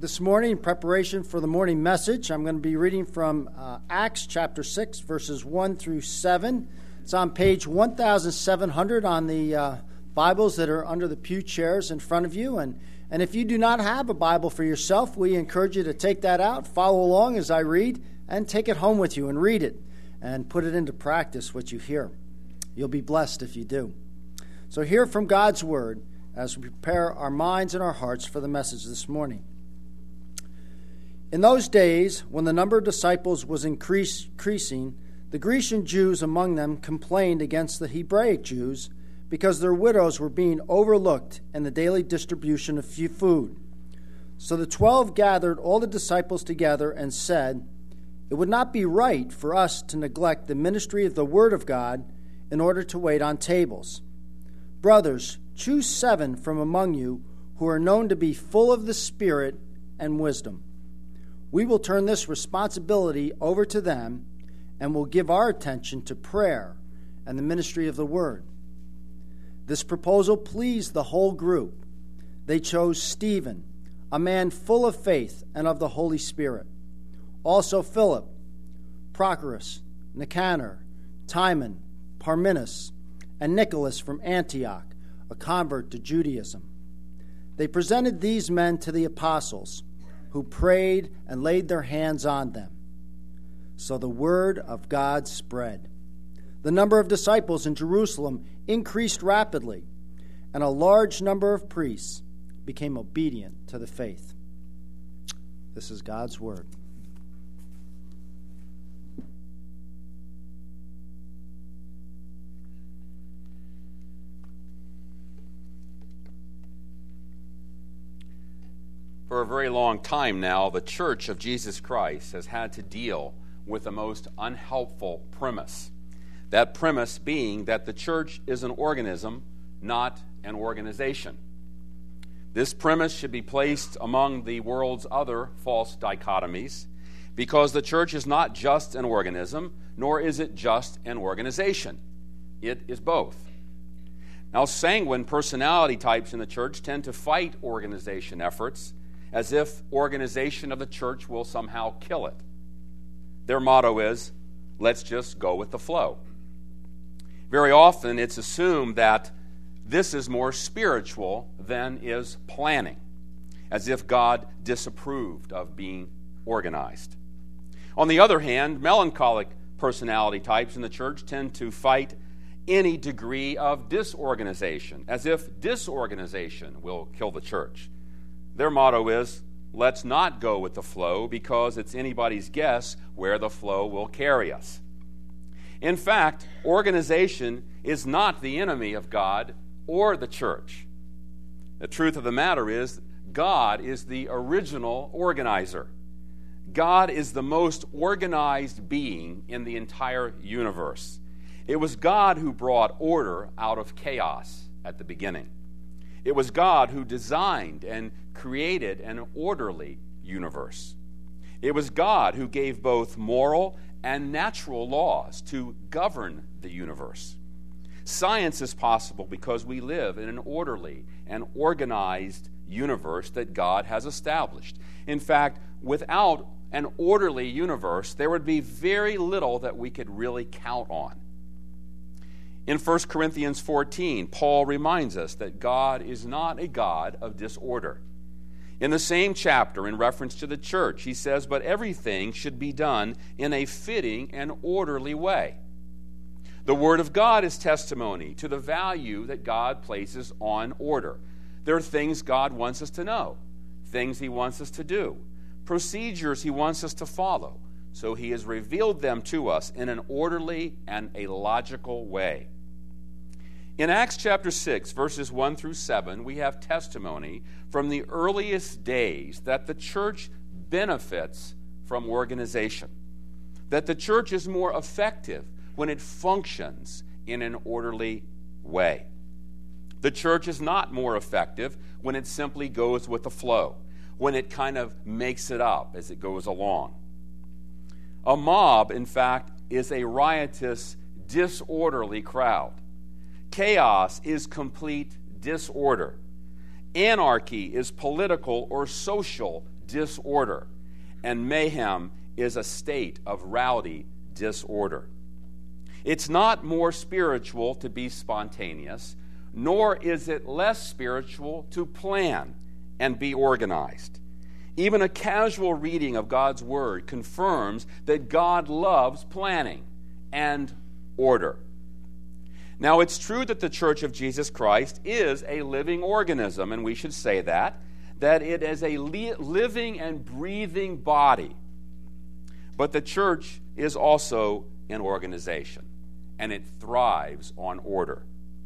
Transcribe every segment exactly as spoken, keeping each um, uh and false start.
This morning, in preparation for the morning message, I'm going to be reading from uh, Acts chapter six, verses one through seven. It's on page one thousand seven hundred on the uh, Bibles that are under the pew chairs in front of you. And, and if you do not have a Bible for yourself, we encourage you to take that out, follow along as I read, and take it home with you and read it and put it into practice what you hear. You'll be blessed if you do. So hear from God's Word as we prepare our minds and our hearts for the message this morning. In those days, when the number of disciples was increase, increasing, the Grecian Jews among them complained against the Hebraic Jews because their widows were being overlooked in the daily distribution of food. So the twelve gathered all the disciples together and said, "It would not be right for us to neglect the ministry of the Word of God in order to wait on tables. Brothers, choose seven from among you who are known to be full of the Spirit and wisdom. We will turn this responsibility over to them and will give our attention to prayer and the ministry of the Word." This proposal pleased the whole group. They chose Stephen, a man full of faith and of the Holy Spirit. Also Philip, Prochorus, Nicanor, Timon, Parmenas, and Nicholas from Antioch, a convert to Judaism. They presented these men to the apostles, who prayed and laid their hands on them. So the word of God spread. The number of disciples in Jerusalem increased rapidly, and a large number of priests became obedient to the faith. This is God's word. For a very long time now, the Church of Jesus Christ has had to deal with the most unhelpful premise. That premise being that the church is an organism, not an organization. This premise should be placed among the world's other false dichotomies, because the church is not just an organism, nor is it just an organization. It is both. Now, sanguine personality types in the church tend to fight organization efforts, as if organization of the church will somehow kill it. Their motto is, let's just go with the flow. Very often it's assumed that this is more spiritual than is planning, as if God disapproved of being organized. On the other hand, melancholic personality types in the church tend to fight any degree of disorganization, as if disorganization will kill the church. Their motto is, let's not go with the flow because it's anybody's guess where the flow will carry us. In fact, organization is not the enemy of God or the church. The truth of the matter is, God is the original organizer. God is the most organized being in the entire universe. It was God who brought order out of chaos at the beginning. It was God who designed and created an orderly universe. It was God who gave both moral and natural laws to govern the universe. Science is possible because we live in an orderly and organized universe that God has established. In fact, without an orderly universe, there would be very little that we could really count on. In First Corinthians fourteen, Paul reminds us that God is not a God of disorder. In the same chapter, in reference to the church, he says, "But everything should be done in a fitting and orderly way." The Word of God is testimony to the value that God places on order. There are things God wants us to know, things He wants us to do, procedures He wants us to follow. So He has revealed them to us in an orderly and a logical way. In Acts chapter six, verses one through seven, we have testimony from the earliest days that the church benefits from organization, that the church is more effective when it functions in an orderly way. The church is not more effective when it simply goes with the flow, when it kind of makes it up as it goes along. A mob, in fact, is a riotous, disorderly crowd. Chaos is complete disorder. Anarchy is political or social disorder, and mayhem is a state of rowdy disorder. It's not more spiritual to be spontaneous, nor is it less spiritual to plan and be organized. Even a casual reading of God's Word confirms that God loves planning and order. Now, it's true that the Church of Jesus Christ is a living organism, and we should say that, that it is a li- living and breathing body. But the church is also an organization, and it thrives on order.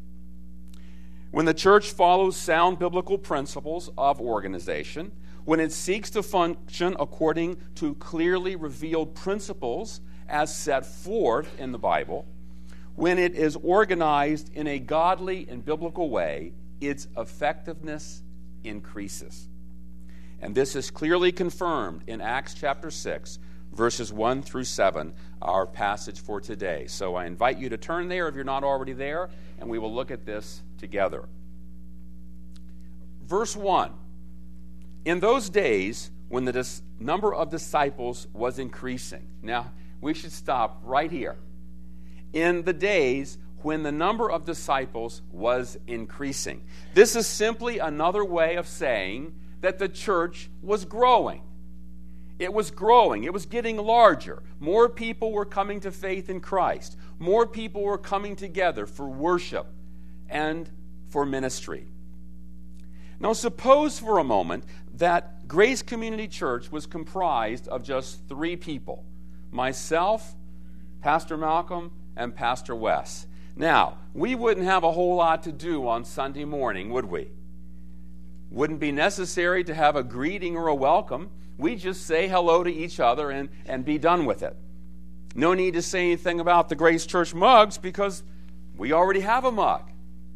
When the church follows sound biblical principles of organization, when it seeks to function according to clearly revealed principles as set forth in the Bible, when it is organized in a godly and biblical way, its effectiveness increases. And this is clearly confirmed in Acts chapter six, verses one through seven, our passage for today. So I invite you to turn there if you're not already there, and we will look at this together. Verse one, in those days when the dis- number of disciples was increasing. Now, we should stop right here. In the days when the number of disciples was increasing. This is simply another way of saying that the church was growing. It was growing. It was getting larger. More people were coming to faith in Christ. More people were coming together for worship and for ministry. Now, suppose for a moment that Grace Community Church was comprised of just three people: myself, Pastor Malcolm, and Pastor Wes. Now, we wouldn't have a whole lot to do on Sunday morning, would we? Wouldn't be necessary to have a greeting or a welcome. We just say hello to each other and, and be done with it. No need to say anything about the Grace Church mugs because we already have a mug.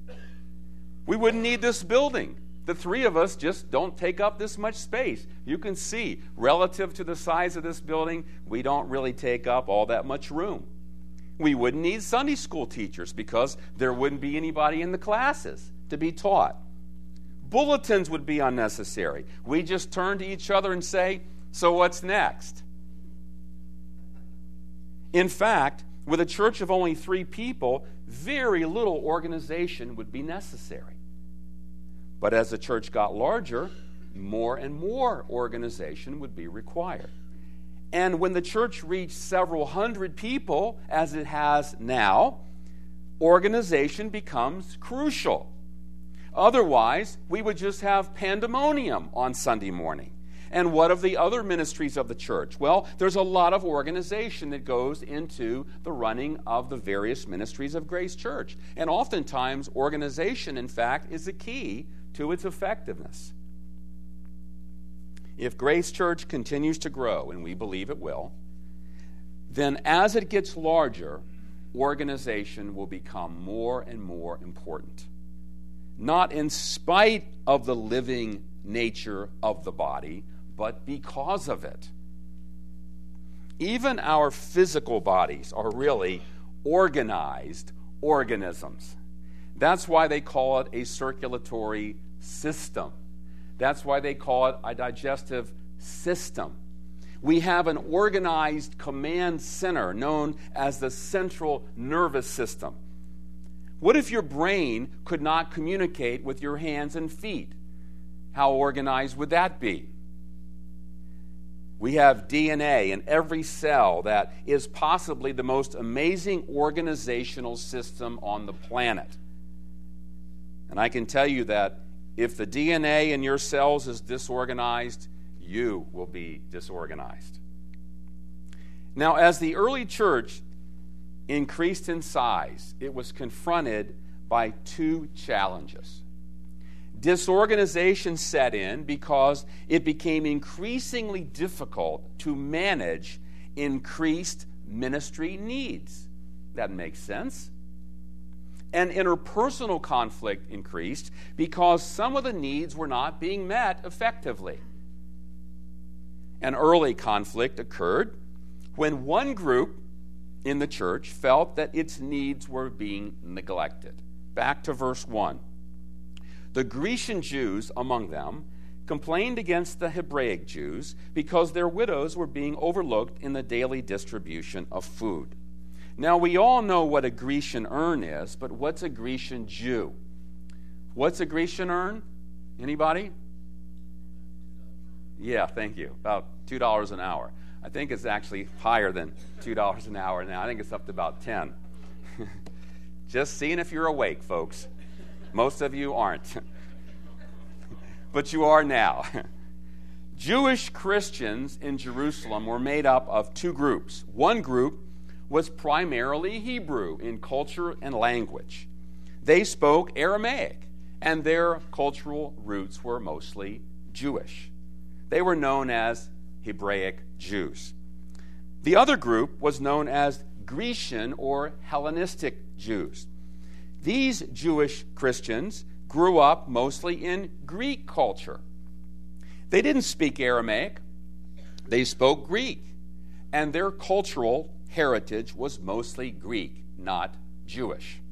We wouldn't need this building. The three of us just don't take up this much space. You can see, relative to the size of this building, we don't really take up all that much room. We wouldn't need Sunday school teachers because there wouldn't be anybody in the classes to be taught. Bulletins would be unnecessary. We just turn to each other and say, "So what's next?" In fact, with a church of only three people, very little organization would be necessary. But as the church got larger, more and more organization would be required. And when the church reached several hundred people, as it has now, organization becomes crucial. Otherwise, we would just have pandemonium on Sunday morning. And what of the other ministries of the church? Well, there's a lot of organization that goes into the running of the various ministries of Grace Church. And oftentimes, organization, in fact, is the key to its effectiveness. If Grace Church continues to grow, and we believe it will, then as it gets larger, organization will become more and more important. Not in spite of the living nature of the body, but because of it. Even our physical bodies are really organized organisms. That's why they call it a circulatory system. That's why they call it a digestive system. We have an organized command center known as the central nervous system. What if your brain could not communicate with your hands and feet? How organized would that be? We have D N A in every cell that is possibly the most amazing organizational system on the planet. And I can tell you that if the D N A in your cells is disorganized, you will be disorganized. Now, as the early church increased in size, it was confronted by two challenges. Disorganization set in because it became increasingly difficult to manage increased ministry needs. That makes sense. And interpersonal conflict increased because some of the needs were not being met effectively. An early conflict occurred when one group in the church felt that its needs were being neglected. Back to verse one. The Grecian Jews among them complained against the Hebraic Jews because their widows were being overlooked in the daily distribution of food. Now, we all know what a Grecian urn is, but what's a Grecian Jew? What's a Grecian urn? Anybody? Yeah, thank you. About two dollars an hour. I think it's actually higher than two dollars an hour now. I think it's up to about ten dollars. Just seeing if you're awake, folks. Most of you aren't. But you are now. Jewish Christians in Jerusalem were made up of two groups. One group was primarily Hebrew in culture and language. They spoke Aramaic, and their cultural roots were mostly Jewish. They were known as Hebraic Jews. The other group was known as Grecian or Hellenistic Jews. These Jewish Christians grew up mostly in Greek culture. They didn't speak Aramaic. They spoke Greek. And their cultural heritage was mostly Greek, not Jewish.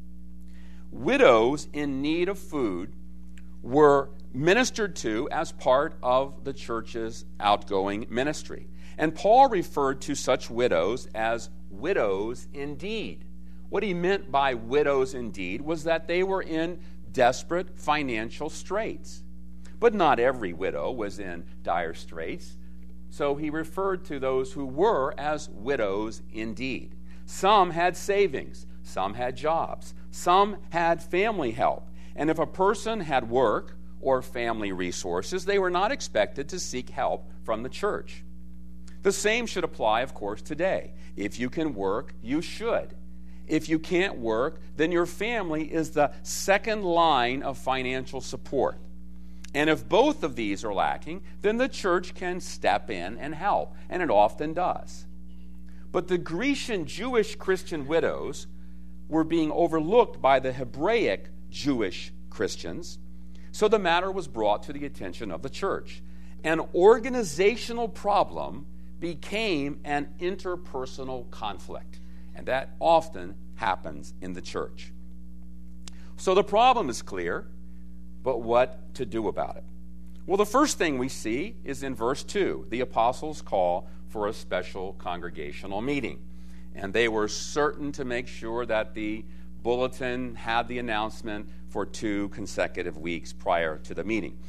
Widows in need of food were ministered to as part of the church's outgoing ministry. And Paul referred to such widows as widows indeed. What he meant by widows indeed was that they were in desperate financial straits. But not every widow was in dire straits, so he referred to those who were as widows indeed. Some had savings, some had jobs, some had family help, and if a person had work or family resources, they were not expected to seek help from the church. The same should apply, of course, today. If you can work, you should. If you can't work, then your family is the second line of financial support. And if both of these are lacking, then the church can step in and help, and it often does. But the Grecian Jewish Christian widows were being overlooked by the Hebraic Jewish Christians, so the matter was brought to the attention of the church. An organizational problem became an interpersonal conflict, and that often happens in the church. So the problem is clear, but what to do about it? Well, the first thing we see is in verse two, the apostles call for a special congregational meeting. And they were certain to make sure that the bulletin had the announcement for two consecutive weeks prior to the meeting.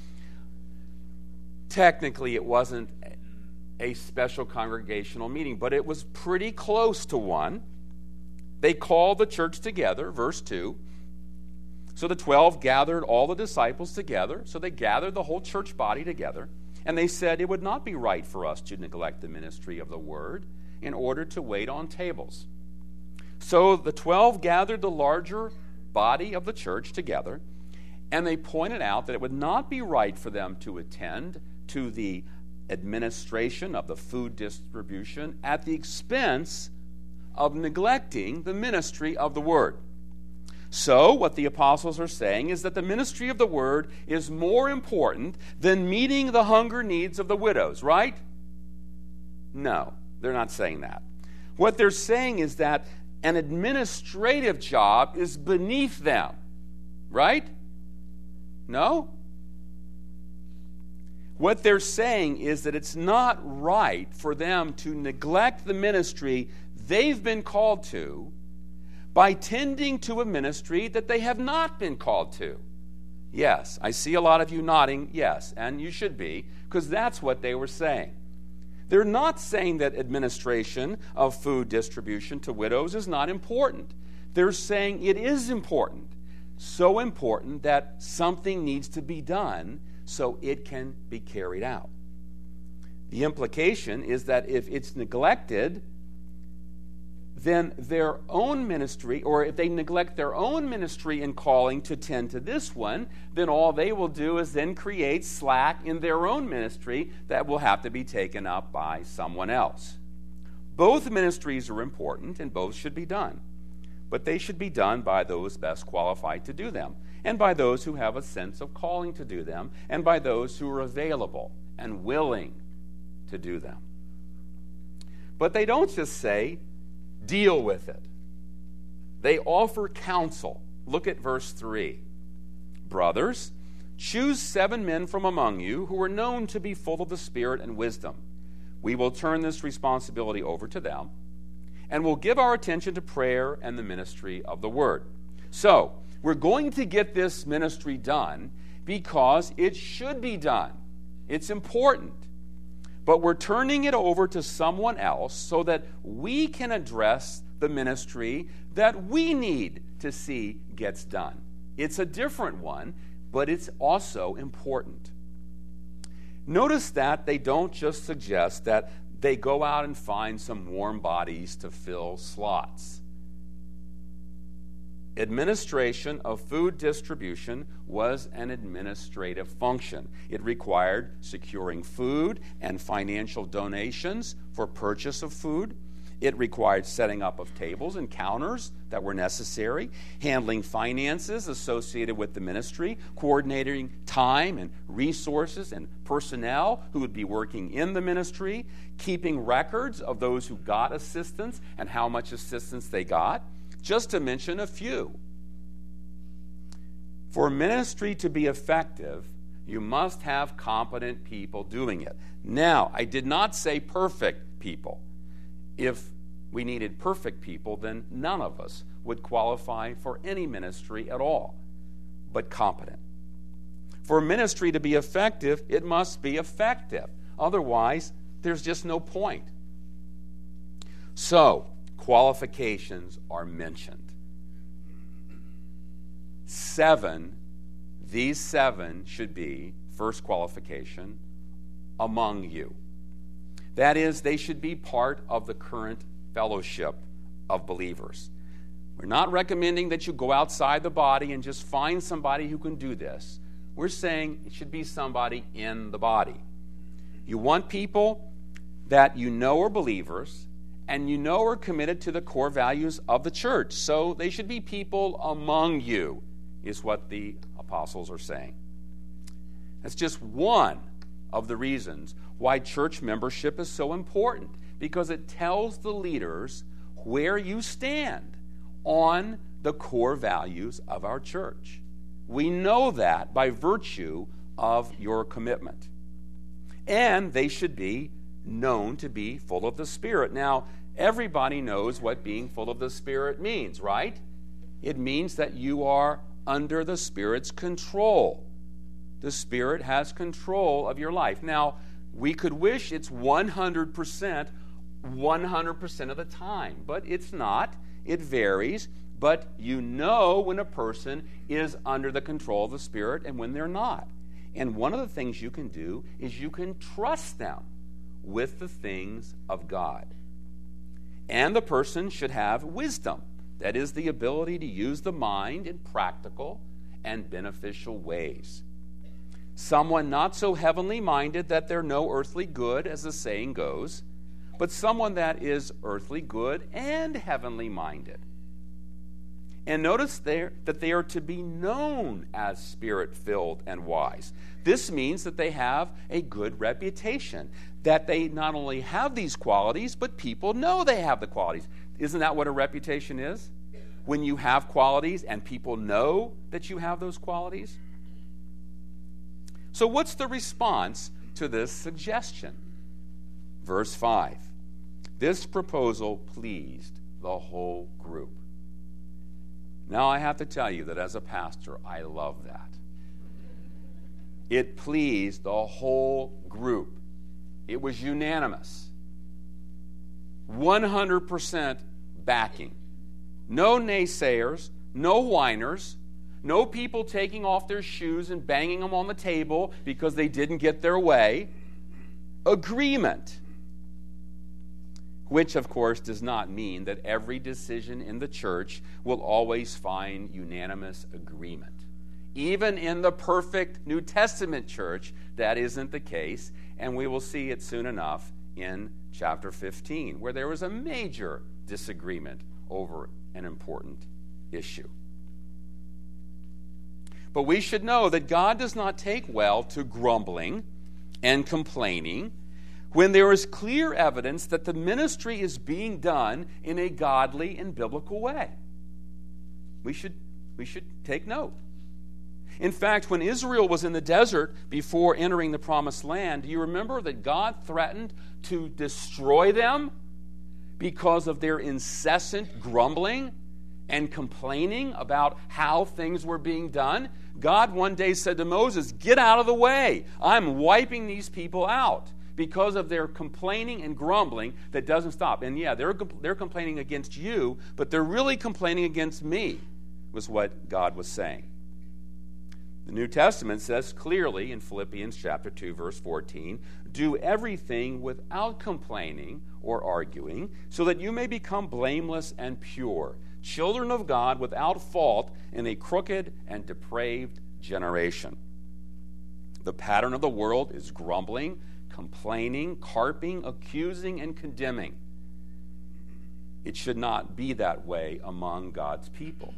Technically, it wasn't a special congregational meeting, but it was pretty close to one. They called the church together, verse two. So the twelve gathered all the disciples together. So they gathered the whole church body together. And they said, it would not be right for us to neglect the ministry of the word in order to wait on tables. So the twelve gathered the larger body of the church together, and they pointed out that it would not be right for them to attend to the administration of the food distribution at the expense of neglecting the ministry of the word. So, what the apostles are saying is that the ministry of the word is more important than meeting the hunger needs of the widows, right? No, they're not saying that. What they're saying is that an administrative job is beneath them, right? No? What they're saying is that it's not right for them to neglect the ministry they've been called to by tending to a ministry that they have not been called to. Yes, I see a lot of you nodding, yes, and you should be, because that's what they were saying. They're not saying that administration of food distribution to widows is not important. They're saying it is important, so important that something needs to be done so it can be carried out. The implication is that if it's neglected, then their own ministry, or if they neglect their own ministry and calling to tend to this one, then all they will do is then create slack in their own ministry that will have to be taken up by someone else. Both ministries are important and both should be done, but they should be done by those best qualified to do them, and by those who have a sense of calling to do them, and by those who are available and willing to do them. But they don't just say, deal with it. They offer counsel. Look at verse three. Brothers, Choose seven men from among you who are known to be full of the Spirit and wisdom. We will turn this responsibility over to them, and we'll give our attention to prayer and the ministry of the word. So, we're going to get this ministry done because it should be done. It's important. But we're turning it over to someone else so that we can address the ministry that we need to see gets done. It's a different one, but it's also important. Notice that they don't just suggest that they go out and find some warm bodies to fill slots. Administration of food distribution was an administrative function. It required securing food and financial donations for purchase of food. It required setting up of tables and counters that were necessary, handling finances associated with the ministry, coordinating time and resources and personnel who would be working in the ministry, keeping records of those who got assistance and how much assistance they got, just to mention a few. For ministry to be effective, you must have competent people doing it. Now, I did not say perfect people. If we needed perfect people, then none of us would qualify for any ministry at all, but competent. For ministry to be effective, it must be effective. Otherwise, there's just no point. So, qualifications are mentioned. Seven, these seven should be, first qualification, among you. That is, they should be part of the current fellowship of believers. We're not recommending that you go outside the body and just find somebody who can do this. We're saying it should be somebody in the body. You want people that you know are believers and you know are committed to the core values of the church. So they should be people among you, is what the apostles are saying. That's just one of the reasons why church membership is so important, because it tells the leaders where you stand on the core values of our church. We know that by virtue of your commitment. And they should be known to be full of the Spirit. Now, everybody knows what being full of the Spirit means, right? It means that you are under the Spirit's control. The Spirit has control of your life. Now, we could wish it's one hundred percent, one hundred percent of the time, but it's not. It varies, but you know when a person is under the control of the Spirit and when they're not. And one of the things you can do is you can trust them with the things of God. And the person should have wisdom. That is, the ability to use the mind in practical and beneficial ways. Someone not so heavenly minded that they're no earthly good, as the saying goes, but someone that is earthly good and heavenly minded. And notice there that they are to be known as Spirit-filled and wise. This means that they have a good reputation, that they not only have these qualities, but people know they have the qualities. Isn't that what a reputation is? When you have qualities and people know that you have those qualities? So what's the response to this suggestion? Verse five. This proposal pleased the whole group. Now I have to tell you that as a pastor, I love that. It pleased the whole group. It was unanimous. one hundred percent backing. No naysayers, no whiners, no people taking off their shoes and banging them on the table because they didn't get their way. Agreement. Which, of course, does not mean that every decision in the church will always find unanimous agreement. Even in the perfect New Testament church, that isn't the case, and we will see it soon enough in chapter fifteen, where there was a major disagreement over an important issue. But we should know that God does not take well to grumbling and complaining when there is clear evidence that the ministry is being done in a godly and biblical way. We should, we should take note. In fact, when Israel was in the desert before entering the promised land, do you remember that God threatened to destroy them because of their incessant grumbling and complaining about how things were being done? God one day said to Moses, "Get out of the way. I'm wiping these people out because of their complaining and grumbling that doesn't stop." And yeah, they're, they're complaining against you, but they're really complaining against me, was what God was saying. The New Testament says clearly in Philippians chapter two, verse fourteen, "Do everything without complaining or arguing, so that you may become blameless and pure, children of God without fault in a crooked and depraved generation." The pattern of the world is grumbling, complaining, carping, accusing, and condemning. It should not be that way among God's people.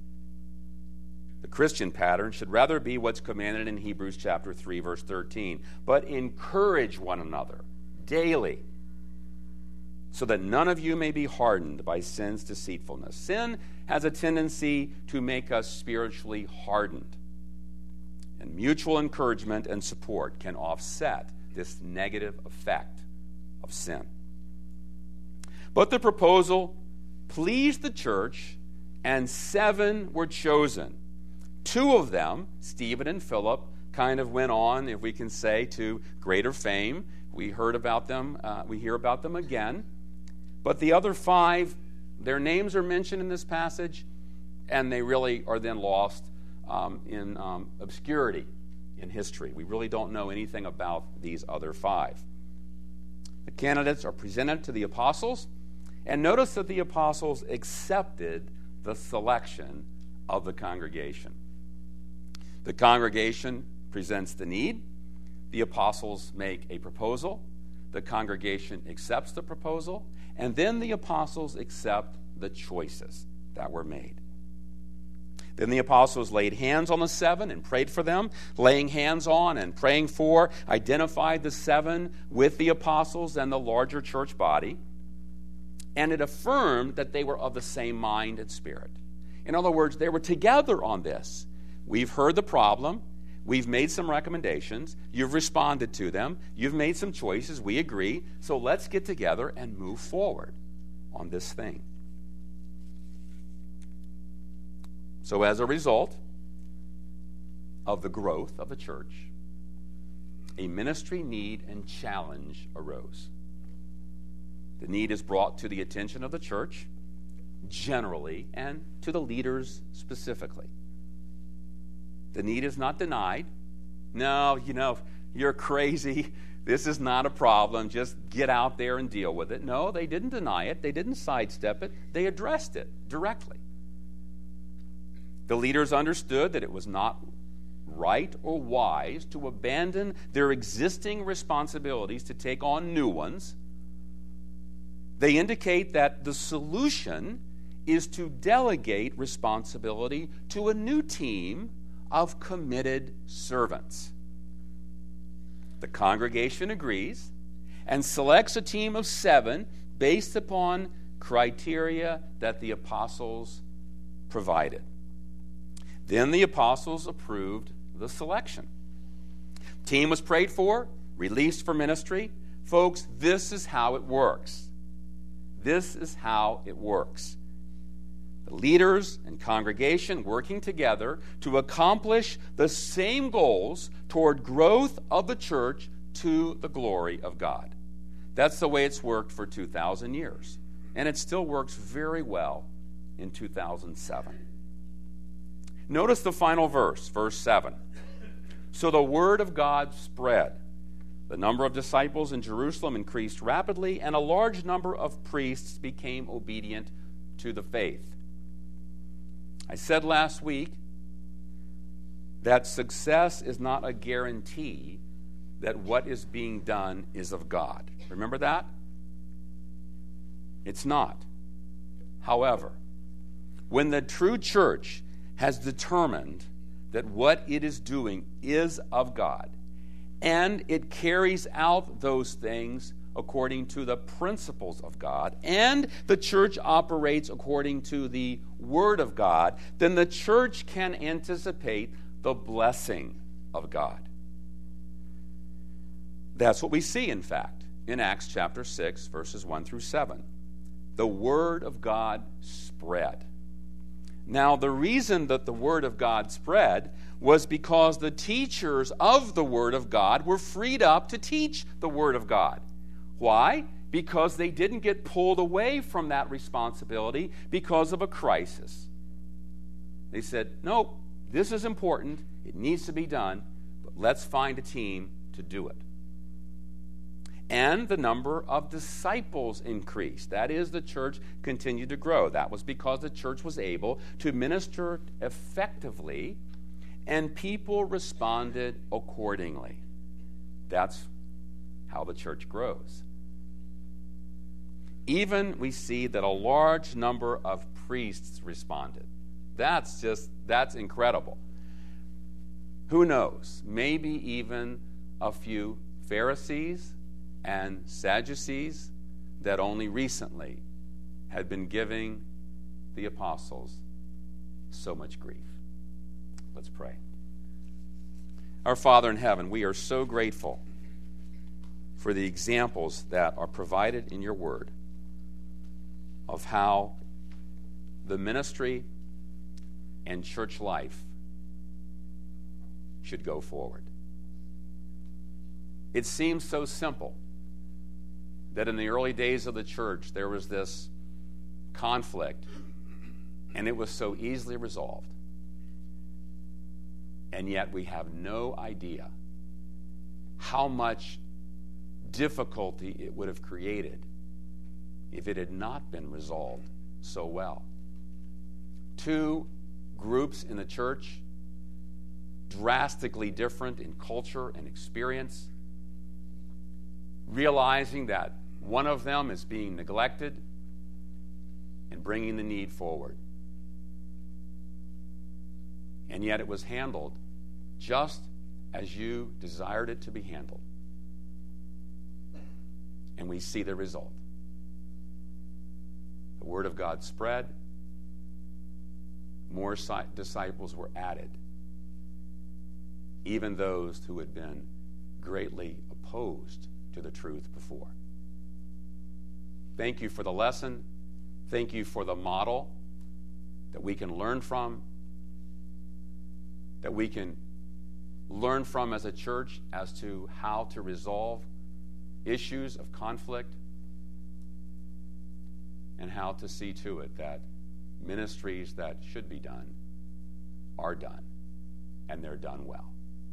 The Christian pattern should rather be what's commanded in Hebrews chapter three, verse thirteen. "But encourage one another daily, so that none of you may be hardened by sin's deceitfulness." Sin has a tendency to make us spiritually hardened. And mutual encouragement and support can offset this negative effect of sin. But the proposal pleased the church, and seven were chosen. Two of them, Stephen and Philip, kind of went on, if we can say, to greater fame. We heard about them, uh, we hear about them again. But the other five, their names are mentioned in this passage, and they really are then lost um, in um, obscurity in history. We really don't know anything about these other five. The candidates are presented to the apostles, and notice that the apostles accepted the selection of the congregation. The congregation presents the need. The apostles make a proposal. The congregation accepts the proposal. And then the apostles accept the choices that were made. Then the apostles laid hands on the seven and prayed for them. Laying hands on and praying for identified the seven with the apostles and the larger church body. And it affirmed that they were of the same mind and spirit. In other words, they were together on this. We've heard the problem. We've made some recommendations. You've responded to them. You've made some choices. We agree. So let's get together and move forward on this thing. So as a result of the growth of the church, a ministry need and challenge arose. The need is brought to the attention of the church generally and to the leaders specifically. The need is not denied. No, you know, you're crazy. This is not a problem. Just get out there and deal with it. No, they didn't deny it. They didn't sidestep it. They addressed it directly. The leaders understood that it was not right or wise to abandon their existing responsibilities to take on new ones. They indicate that the solution is to delegate responsibility to a new team of committed servants. The congregation agrees and selects a team of seven based upon criteria that the apostles provided. Then the apostles approved the selection. Team was prayed for, released for ministry. Folks, this is how it works. This is how it works. The leaders and congregation working together to accomplish the same goals toward growth of the church to the glory of God. That's the way it's worked for two thousand years. And it still works very well in two thousand seven. Notice the final verse, verse seven. So the word of God spread. The number of disciples in Jerusalem increased rapidly, and a large number of priests became obedient to the faith. I said last week that success is not a guarantee that what is being done is of God. Remember that? It's not. However, when the true church has determined that what it is doing is of God, and it carries out those things according to the principles of God, and the church operates according to the Word of God, then the church can anticipate the blessing of God. That's what we see, in fact, in Acts chapter six, verses one through seven. The Word of God spread. Now, the reason that the Word of God spread was because the teachers of the Word of God were freed up to teach the Word of God. Why? Because they didn't get pulled away from that responsibility because of a crisis. They said, nope, this is important, it needs to be done, but let's find a team to do it. And the number of disciples increased. That is, the church continued to grow. That was because the church was able to minister effectively, and people responded accordingly. That's how the church grows. Even we see that a large number of priests responded. That's just, that's incredible. Who knows? Maybe even a few Pharisees and Sadducees that only recently had been giving the apostles so much grief. Let's pray. Our Father in heaven, we are so grateful for the examples that are provided in your word of how the ministry and church life should go forward. It seems so simple that in the early days of the church there was this conflict and it was so easily resolved. And yet we have no idea how much difficulty it would have created if it had not been resolved so well. Two groups in the church, drastically different in culture and experience, realizing that one of them is being neglected and bringing the need forward. And yet it was handled just as you desired it to be handled. And we see the result. The Word of God spread. More disciples were added. Even those who had been greatly opposed to the truth before. Thank you for the lesson. Thank you for the model that we can learn from, that we can learn from as a church as to how to resolve issues of conflict and how to see to it that ministries that should be done are done, and they're done well.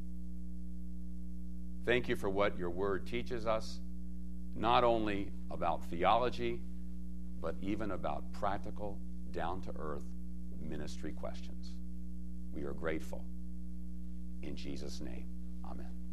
Thank you for what your word teaches us, not only about theology, but even about practical, down-to-earth ministry questions. We are grateful. In Jesus' name, amen.